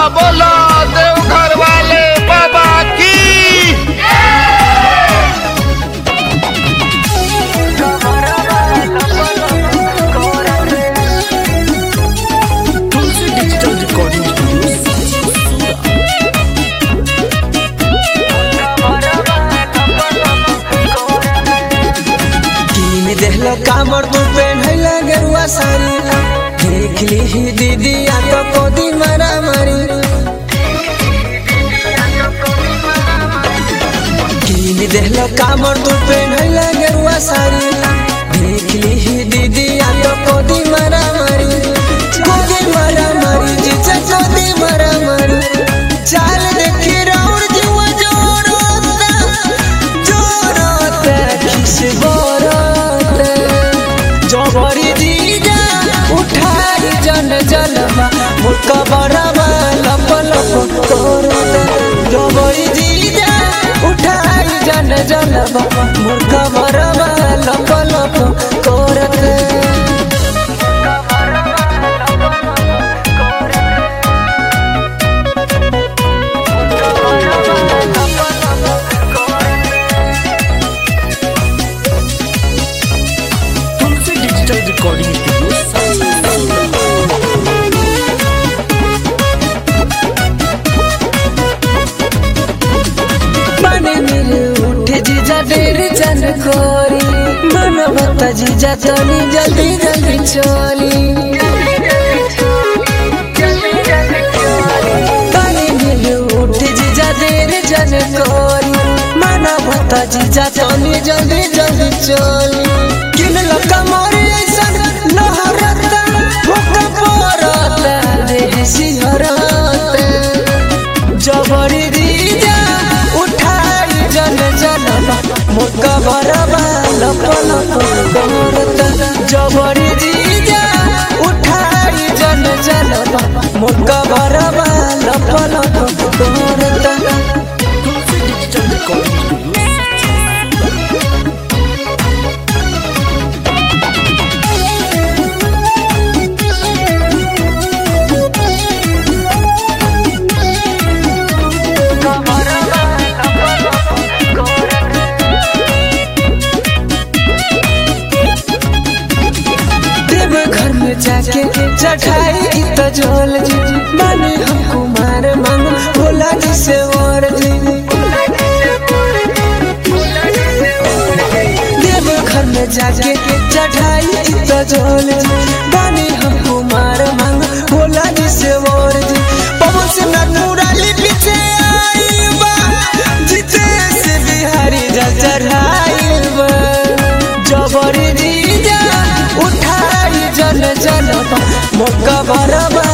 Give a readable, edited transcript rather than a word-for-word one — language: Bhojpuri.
बोला देवघर वाले बाबा की। देहलो कामर तू पहनला गेरुआ साड़ी देख ली ही दीदी आ तो कोदी मारा मारी कीन देहलो कामर तू पहनला गेरुआ साड़ी देख ली ही दीदी आ तो कोदी मारा मारी जीजा कोदी मारा मारी चाल देखी राउर जुआ जोड़ता खिस जबरी जीजा उठाई जन जलवा मुर्का बरवा लप लप करता जबरी जीजा उठाई जन जलवा मुर्का बरवा लप लप करता। कोरी मन बता जीजा तनी जल्दी जल्दी चली पानी मिल उठ जीजा देर जन कोरी मन बता जीजा तनी जल्दी जल्दी चली किन लका मोरे ऐसा लहरता भूखा पड़ता देह सिहरता जबरी जीजा उठाई जन जलवा मुर्का बरवा लप लप करता जबरी जीजा उठाई जन जलवा मुर्का बरवा लप लप करता। घर में जाके चढ़ाई तो झोल जी माने हम कुमार मांग भोला जी से और जी देव घर में जाके चढ़ाई तो झोल जी माने हम कुमार मांग भोला जी से और जी पवन से नटमुराली पीछे आई बा जीते से बिहारी जल चढ़ाई बा जबरी जीजा उठाई जन जलवा मुर्का बरवा